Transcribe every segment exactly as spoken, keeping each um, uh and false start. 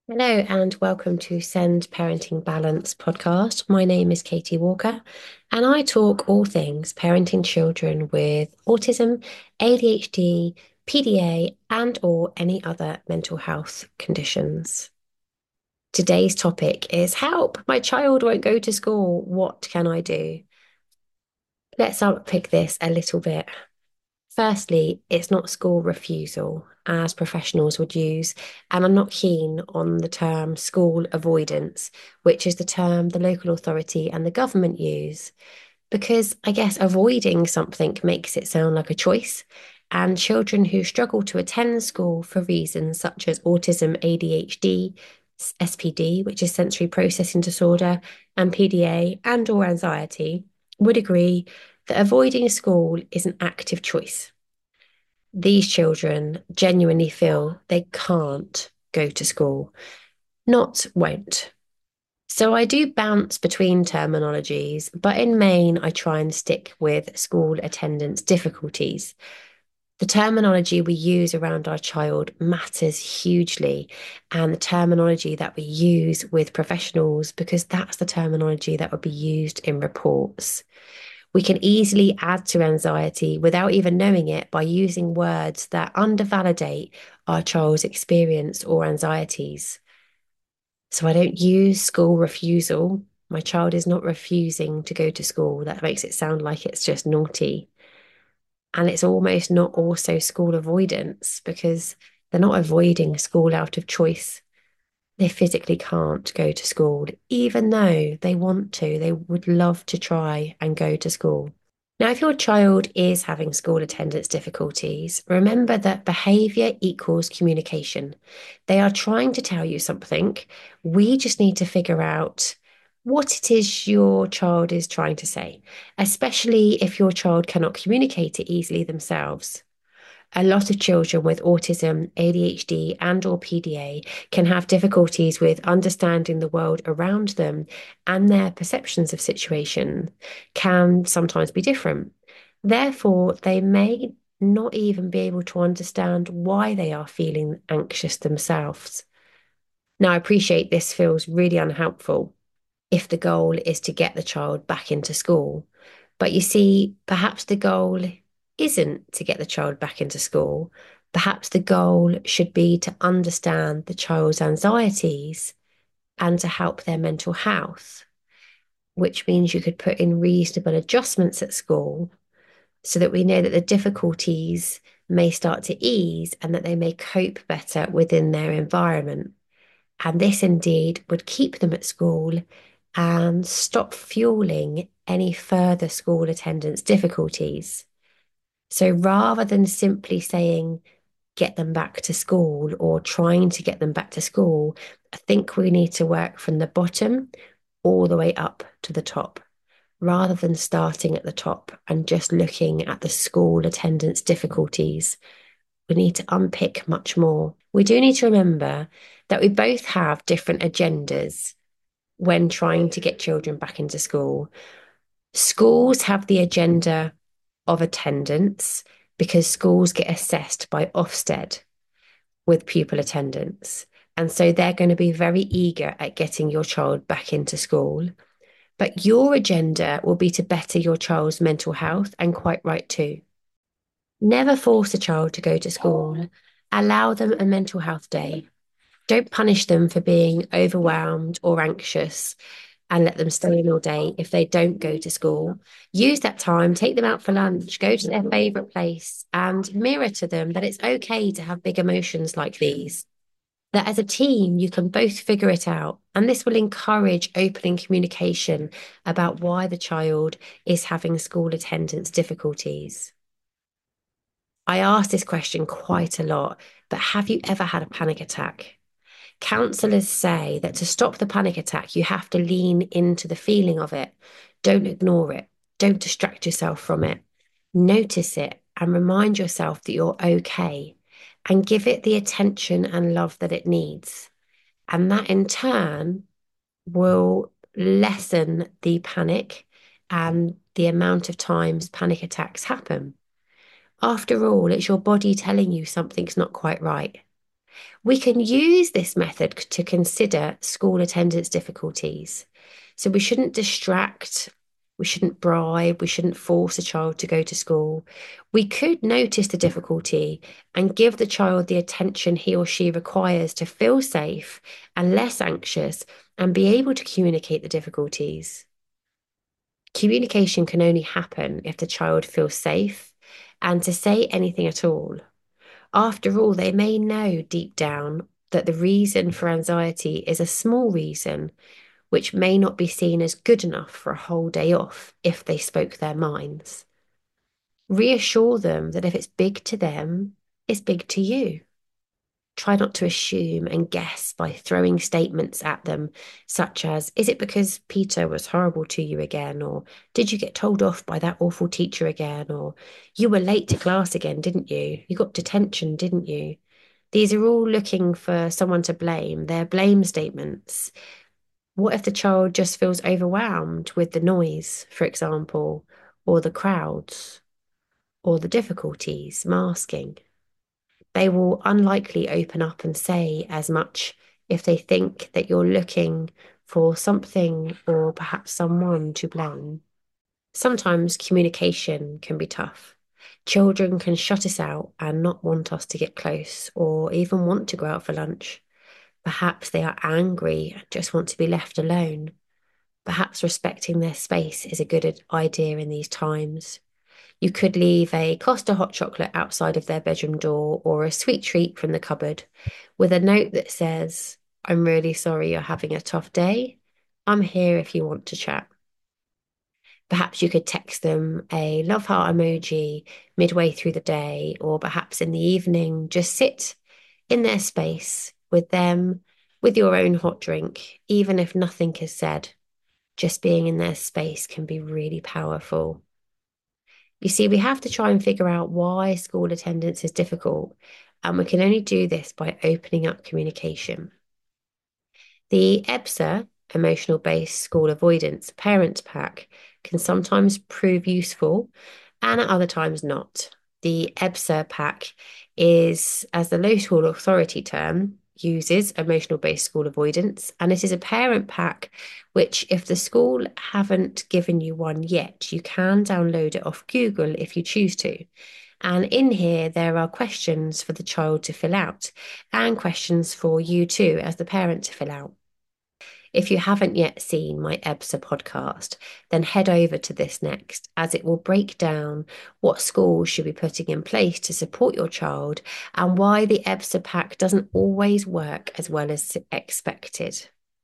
Hello and welcome to Send Parenting Balance podcast. My name is Katie Walker and I talk all things parenting children with autism, A D H D, P D A and or any other mental health conditions. Today's topic is help, my child won't go to school. What can I do? Let's unpick this a little bit. Firstly, it's not school refusal, as professionals would use, and I'm not keen on the term school avoidance, which is the term the local authority and the government use, because I guess avoiding something makes it sound like a choice. And children who struggle to attend school for reasons such as autism, A D H D, S P D, which is sensory processing disorder, and P D A and or anxiety, would agree that avoiding school is an active choice. These children genuinely feel they can't go to school, not won't. So I do bounce between terminologies, but in main, I try and stick with school attendance difficulties. The terminology we use around our child matters hugely, and the terminology that we use with professionals, because that's the terminology that would be used in reports. We can easily add to anxiety without even knowing it by using words that undervalidate our child's experience or anxieties. So I don't use school refusal. My child is not refusing to go to school. That makes it sound like it's just naughty. And it's almost not also school avoidance because they're not avoiding school out of choice. They physically can't go to school, even though they want to. They would love to try and go to school. Now, if your child is having school attendance difficulties, remember that behavior equals communication. They are trying to tell you something. We just need to figure out what it is your child is trying to say, especially if your child cannot communicate it easily themselves. A lot of children with autism, A D H D, and or P D A can have difficulties with understanding the world around them, and their perceptions of situation can sometimes be different. Therefore, they may not even be able to understand why they are feeling anxious themselves. Now, I appreciate this feels really unhelpful if the goal is to get the child back into school. But you see, perhaps the goal isn't to get the child back into school. Perhaps the goal should be to understand the child's anxieties and to help their mental health, which means you could put in reasonable adjustments at school so that we know that the difficulties may start to ease and that they may cope better within their environment. And this indeed would keep them at school and stop fueling any further school attendance difficulties. So rather than simply saying, get them back to school or trying to get them back to school, I think we need to work from the bottom all the way up to the top, rather than starting at the top and just looking at the school attendance difficulties. We need to unpick much more. We do need to remember that we both have different agendas when trying to get children back into school. Schools have the agenda of attendance because schools get assessed by Ofsted with pupil attendance. And so they're going to be very eager at getting your child back into school. But your agenda will be to better your child's mental health, and quite right too. Never force a child to go to school. Allow them a mental health day. Don't punish them for being overwhelmed or anxious and let them stay in all day if they don't go to school. Use that time, take them out for lunch, go to their favourite place, and mirror to them that it's okay to have big emotions like these. That as a team, you can both figure it out. And this will encourage opening communication about why the child is having school attendance difficulties. I ask this question quite a lot, but have you ever had a panic attack? Counsellors say that to stop the panic attack, you have to lean into the feeling of it. Don't ignore it. Don't distract yourself from it. Notice it and remind yourself that you're okay and give it the attention and love that it needs. And that in turn will lessen the panic and the amount of times panic attacks happen. After all, it's your body telling you something's not quite right. We can use this method to consider school attendance difficulties. So we shouldn't distract, we shouldn't bribe, we shouldn't force a child to go to school. We could notice the difficulty and give the child the attention he or she requires to feel safe and less anxious and be able to communicate the difficulties. Communication can only happen if the child feels safe and to say anything at all. After all, they may know deep down that the reason for anxiety is a small reason, which may not be seen as good enough for a whole day off if they spoke their minds. Reassure them that if it's big to them, it's big to you. Try not to assume and guess by throwing statements at them, such as, is it because Peter was horrible to you again? Or did you get told off by that awful teacher again? Or you were late to class again, didn't you? You got detention, didn't you? These are all looking for someone to blame. They're blame statements. What if the child just feels overwhelmed with the noise, for example, or the crowds, or the difficulties masking? They will unlikely open up and say as much if they think that you're looking for something or perhaps someone to blame. Sometimes communication can be tough. Children can shut us out and not want us to get close or even want to go out for lunch. Perhaps they are angry and just want to be left alone. Perhaps respecting their space is a good idea in these times. You could leave a Costa hot chocolate outside of their bedroom door or a sweet treat from the cupboard with a note that says, I'm really sorry you're having a tough day. I'm here if you want to chat. Perhaps you could text them a love heart emoji midway through the day, or perhaps in the evening, just sit in their space with them, with your own hot drink, even if nothing is said. Just being in their space can be really powerful. You see, we have to try and figure out why school attendance is difficult, and we can only do this by opening up communication. The E B S A, Emotional Based School Avoidance Parents Pack, can sometimes prove useful and at other times not. The E B S A pack is, as the local authority term, uses emotional based school avoidance, and it is a parent pack which, if the school haven't given you one yet, you can download it off Google if you choose to. And in here, there are questions for the child to fill out and questions for you too, as the parent, to fill out. If you haven't yet seen my E B S A podcast, then head over to this next, as it will break down what schools should be putting in place to support your child and why the E B S A pack doesn't always work as well as expected.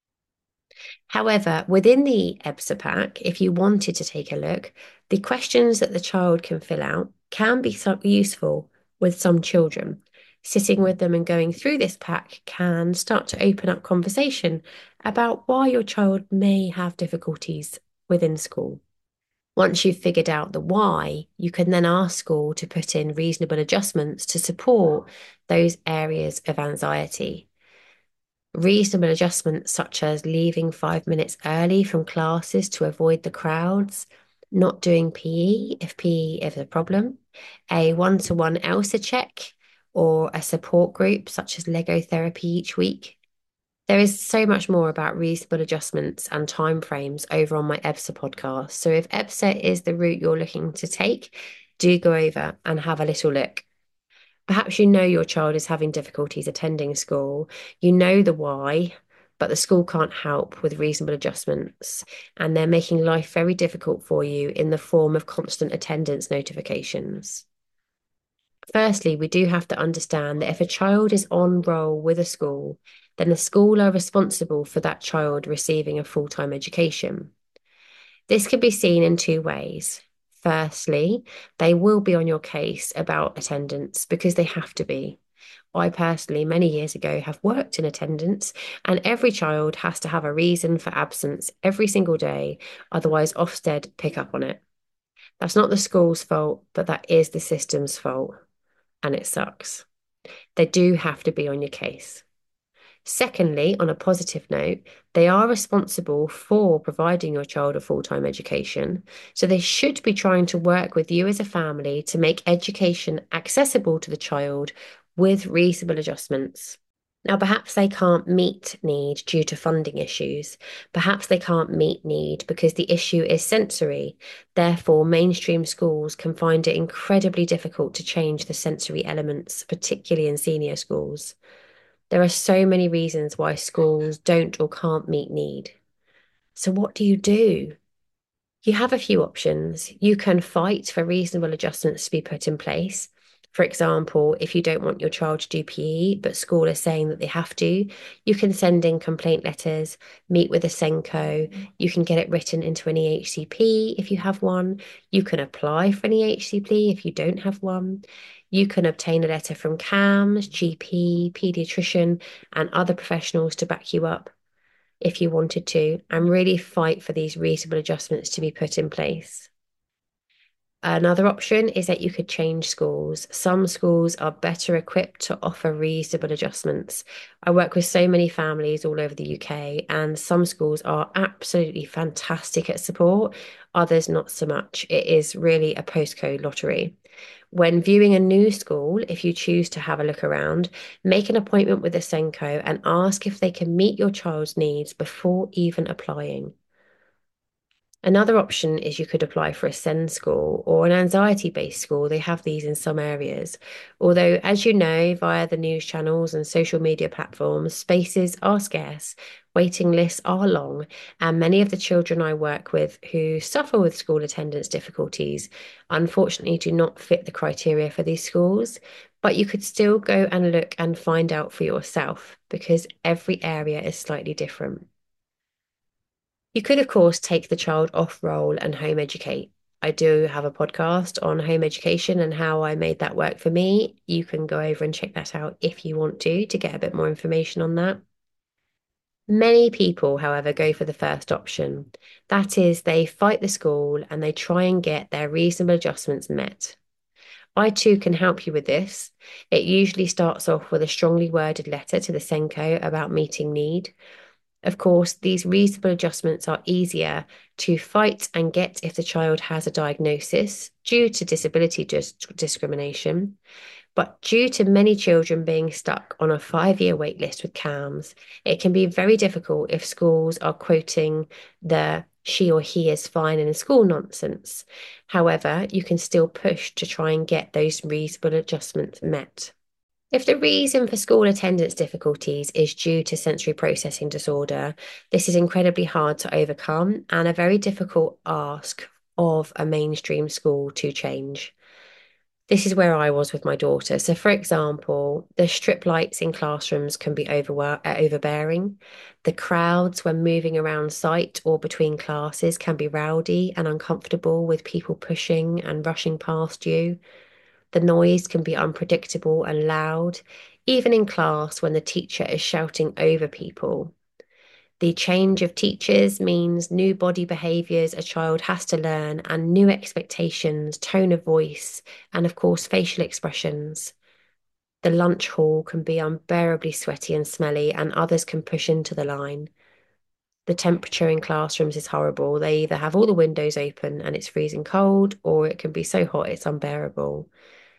However, within the E B S A pack, if you wanted to take a look, the questions that the child can fill out can be so useful with some children. Sitting with them and going through this pack can start to open up conversation about why your child may have difficulties within school. Once you've figured out the why, you can then ask school to put in reasonable adjustments to support those areas of anxiety. Reasonable adjustments such as leaving five minutes early from classes to avoid the crowds, not doing P E if P E is a problem, a one-to-one ELSA check, or a support group such as Lego therapy each week. There is so much more about reasonable adjustments and timeframes over on my E B S A podcast. So if E B S A is the route you're looking to take, do go over and have a little look. Perhaps you know your child is having difficulties attending school. You know the why, but the school can't help with reasonable adjustments, and they're making life very difficult for you in the form of constant attendance notifications. Firstly, we do have to understand that if a child is on roll with a school, then the school are responsible for that child receiving a full-time education. This can be seen in two ways. Firstly, they will be on your case about attendance because they have to be. I personally, many years ago, have worked in attendance, and every child has to have a reason for absence every single day, otherwise Ofsted pick up on it. That's not the school's fault, but that is the system's fault, and it sucks. They do have to be on your case. Secondly, on a positive note, they are responsible for providing your child a full-time education, so they should be trying to work with you as a family to make education accessible to the child with reasonable adjustments. Now, perhaps they can't meet need due to funding issues. Perhaps they can't meet need because the issue is sensory. Therefore, mainstream schools can find it incredibly difficult to change the sensory elements, particularly in senior schools. There are so many reasons why schools don't or can't meet need. So, what do you do? You have a few options. You can fight for reasonable adjustments to be put in place. For example, if you don't want your child to do P E, but school is saying that they have to, you can send in complaint letters, meet with a SENCO, you can get it written into an E H C P if you have one, you can apply for an E H C P if you don't have one, you can obtain a letter from CAMHS, G P, paediatrician, and other professionals to back you up if you wanted to, and really fight for these reasonable adjustments to be put in place. Another option is that you could change schools. Some schools are better equipped to offer reasonable adjustments. I work with so many families all over the U K, and some schools are absolutely fantastic at support, others not so much. It is really a postcode lottery. When viewing a new school, if you choose to have a look around, make an appointment with a SENCO and ask if they can meet your child's needs before even applying. Another option is you could apply for a SEND school or an anxiety-based school. They have these in some areas. Although, as you know, via the news channels and social media platforms, spaces are scarce, waiting lists are long, and many of the children I work with who suffer with school attendance difficulties unfortunately do not fit the criteria for these schools. But you could still go and look and find out for yourself because every area is slightly different. You could, of course, take the child off role and home educate. I do have a podcast on home education and how I made that work for me. You can go over and check that out if you want to, to get a bit more information on that. Many people, however, go for the first option. That is, they fight the school and they try and get their reasonable adjustments met. I too can help you with this. It usually starts off with a strongly worded letter to the SENCO about meeting need. Of course, these reasonable adjustments are easier to fight and get if the child has a diagnosis due to disability dis discrimination. But due to many children being stuck on a five-year wait list with CAMHS, it can be very difficult if schools are quoting the she or he is fine in school nonsense. However, you can still push to try and get those reasonable adjustments met. If the reason for school attendance difficulties is due to sensory processing disorder, this is incredibly hard to overcome and a very difficult ask of a mainstream school to change. This is where I was with my daughter. So, for example, the strip lights in classrooms can be over overbearing. The crowds when moving around site or between classes can be rowdy and uncomfortable with people pushing and rushing past you. The noise can be unpredictable and loud, even in class when the teacher is shouting over people. The change of teachers means new body behaviours a child has to learn and new expectations, tone of voice, and of course, facial expressions. The lunch hall can be unbearably sweaty and smelly, and others can push into the line. The temperature in classrooms is horrible. They either have all the windows open and it's freezing cold, or it can be so hot it's unbearable.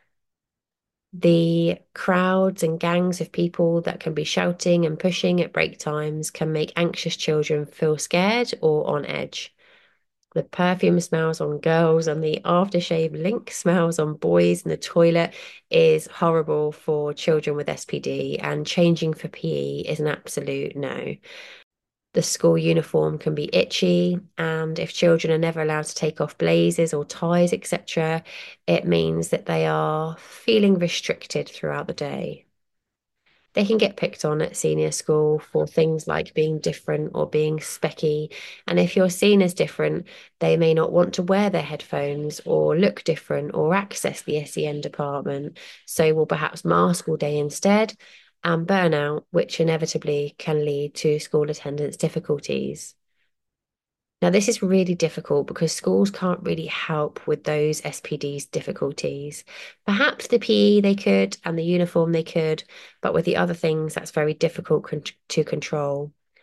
The crowds and gangs of people that can be shouting and pushing at break times can make anxious children feel scared or on edge. The perfume smells on girls and the aftershave link smells on boys in the toilet is horrible for children with S P D, and changing for P E is an absolute no. The school uniform can be itchy, and if children are never allowed to take off blazers or ties, et cetera, it means that they are feeling restricted throughout the day. They can get picked on at senior school for things like being different or being specky. And if you're seen as different, they may not want to wear their headphones or look different or access the S E N department. So will perhaps mask all day instead, and burnout, which inevitably can lead to school attendance difficulties. Now, this is really difficult because schools can't really help with those S P D's difficulties. Perhaps the P E they could and the uniform they could, but with the other things, that's very difficult con to control.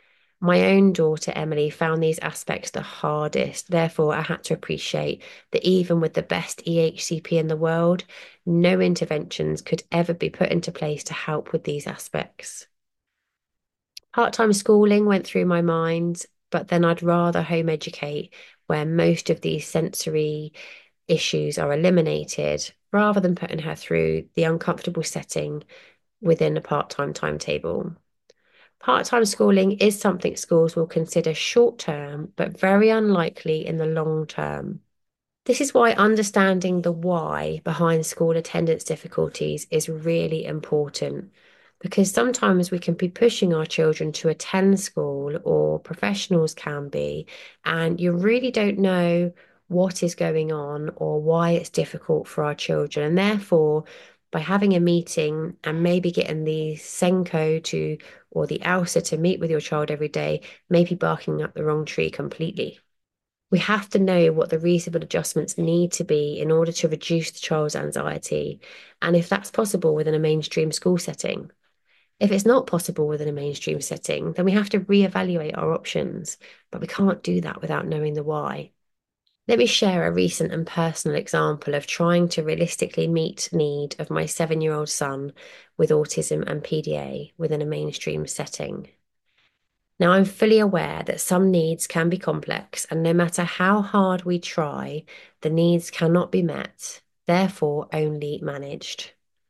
My own daughter, Emily, found these aspects the hardest. Therefore, I had to appreciate that even with the best E H C P in the world, no interventions could ever be put into place to help with these aspects. Part-time schooling went through my mind, but then I'd rather home educate where most of these sensory issues are eliminated rather than putting her through the uncomfortable setting within a part-time timetable. Part-time schooling is something schools will consider short-term, but very unlikely in the long term. This is why understanding the why behind school attendance difficulties is really important, because sometimes we can be pushing our children to attend school, or professionals can be, and you really don't know what is going on or why it's difficult for our children. And therefore, by having a meeting and maybe getting the Senko to or the ALSA to meet with your child every day, maybe barking up the wrong tree completely. We have to know what the reasonable adjustments need to be in order to reduce the child's anxiety, and if that's possible within a mainstream school setting. If it's not possible within a mainstream setting, then we have to reevaluate our options, but we can't do that without knowing the why. Let me share a recent and personal example of trying to realistically meet need of my seven-year-old son with autism and P D A within a mainstream setting. Now, I'm fully aware that some needs can be complex, and no matter how hard we try, the needs cannot be met, therefore only managed.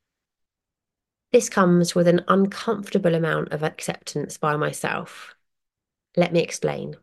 This comes with an uncomfortable amount of acceptance by myself. Let me explain.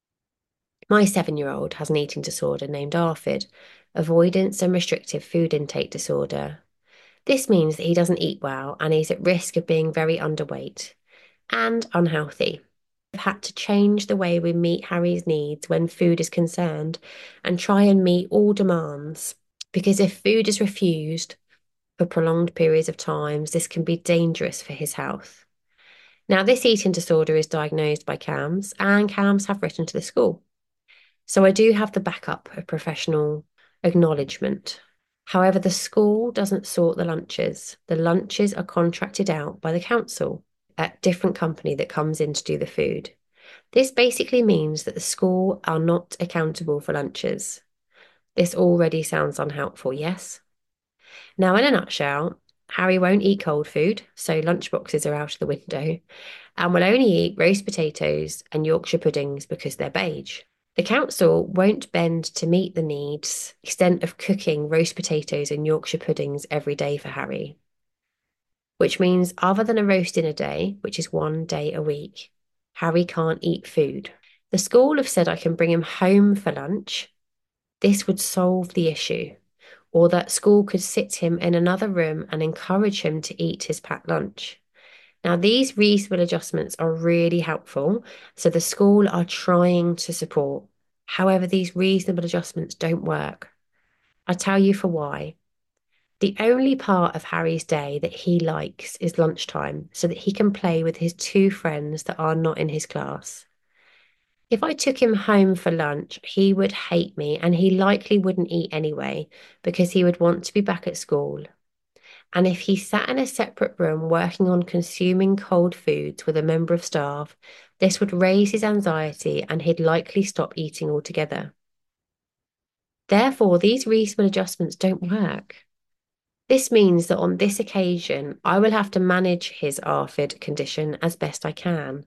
My seven-year-old has an eating disorder named ARFID, avoidance and restrictive food intake disorder. This means that he doesn't eat well and he's at risk of being very underweight and unhealthy. We've had to change the way we meet Harry's needs when food is concerned and try and meet all demands, because if food is refused for prolonged periods of times, this can be dangerous for his health. Now, this eating disorder is diagnosed by C A M S, and C A M S have written to the school. So I do have the backup of professional acknowledgement. However, the school doesn't sort the lunches. The lunches are contracted out by the council, a different company that comes in to do the food. This basically means that the school are not accountable for lunches. This already sounds unhelpful, yes? Now, in a nutshell, Harry won't eat cold food, so lunchboxes are out of the window, and will only eat roast potatoes and Yorkshire puddings because they're beige. The council won't bend to meet the needs extent of cooking roast potatoes and Yorkshire puddings every day for Harry, which means other than a roast dinner day, which is one day a week, Harry can't eat food. The school have said I can bring him home for lunch. This would solve the issue, or that school could sit him in another room and encourage him to eat his packed lunch. Now, these reasonable adjustments are really helpful, so the school are trying to support. However, these reasonable adjustments don't work. I tell you for why. The only part of Harry's day that he likes is lunchtime, so that he can play with his two friends that are not in his class. If I took him home for lunch, he would hate me and he likely wouldn't eat anyway because he would want to be back at school. And if he sat in a separate room working on consuming cold foods with a member of staff, this would raise his anxiety and he'd likely stop eating altogether. Therefore, these reasonable adjustments don't work. This means that on this occasion, I will have to manage his ARFID condition as best I can.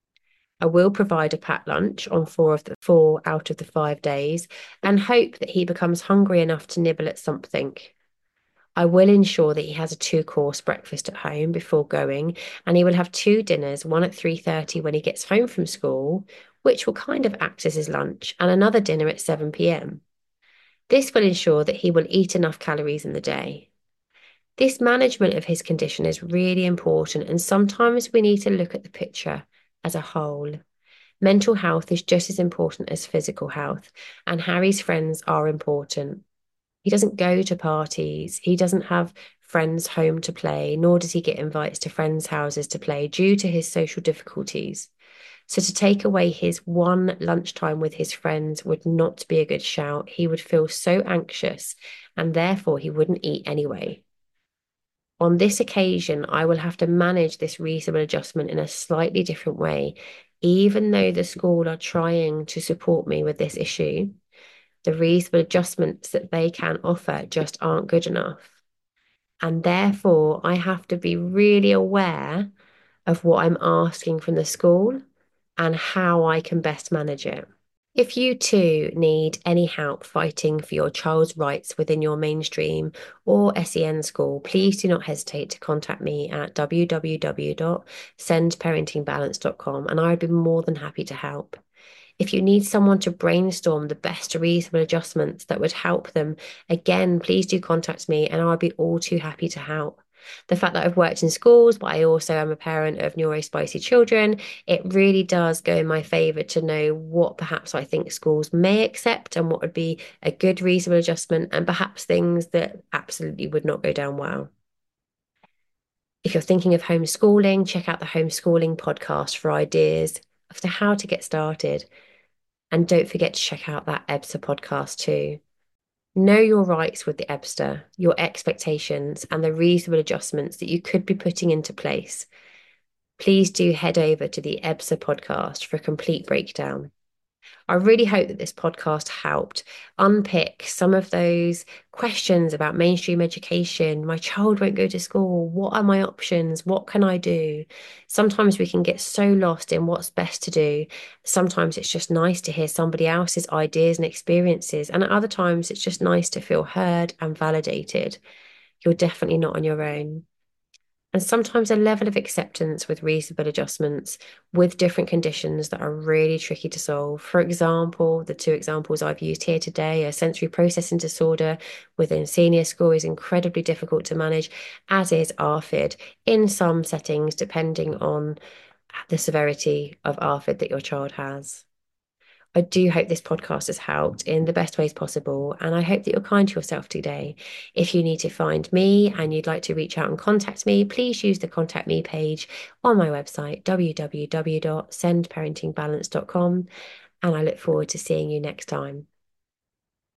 I will provide a packed lunch on four of the four out of the five days and hope that he becomes hungry enough to nibble at something. I will ensure that he has a two-course breakfast at home before going, and he will have two dinners, one at three thirty when he gets home from school, which will kind of act as his lunch, and another dinner at seven p m. This will ensure that he will eat enough calories in the day. This management of his condition is really important, and sometimes we need to look at the picture as a whole. Mental health is just as important as physical health, and Harry's friends are important. He doesn't go to parties, he doesn't have friends home to play, nor does he get invites to friends' houses to play due to his social difficulties. So to take away his one lunchtime with his friends would not be a good shout. He would feel so anxious, and therefore he wouldn't eat anyway. On this occasion, I will have to manage this reasonable adjustment in a slightly different way, Even though the school are trying to support me with this issue, the reasonable adjustments that they can offer just aren't good enough. And therefore, I have to be really aware of what I'm asking from the school and how I can best manage it. If you too need any help fighting for your child's rights within your mainstream or S E N school, please do not hesitate to contact me at w w w dot send parenting balance dot com and I would be more than happy to help. If you need someone to brainstorm the best reasonable adjustments that would help them, again, please do contact me and I'll be all too happy to help. The fact that I've worked in schools, but I also am a parent of neurospicy children, it really does go in my favour to know what perhaps I think schools may accept and what would be a good reasonable adjustment, and perhaps things that absolutely would not go down well. If you're thinking of homeschooling, check out the Homeschooling podcast for ideas as to how to get started. And don't forget to check out that EBSA podcast too. Know your rights with the EBSTA, your expectations, and the reasonable adjustments that you could be putting into place. Please do head over to the EBSA podcast for a complete breakdown. I really hope that this podcast helped unpick some of those questions about mainstream education. My child won't go to school. What are my options? What can I do? Sometimes we can get so lost in what's best to do. Sometimes it's just nice to hear somebody else's ideas and experiences. And at other times, it's just nice to feel heard and validated. You're definitely not on your own. And sometimes a level of acceptance with reasonable adjustments with different conditions that are really tricky to solve. For example, the two examples I've used here today, a sensory processing disorder within senior school is incredibly difficult to manage, as is ARFID in some settings, depending on the severity of ARFID that your child has. I do hope this podcast has helped in the best ways possible, and I hope that you're kind to yourself today. If you need to find me and you'd like to reach out and contact me, please use the contact me page on my website, w w w dot send parenting balance dot com, and I look forward to seeing you next time.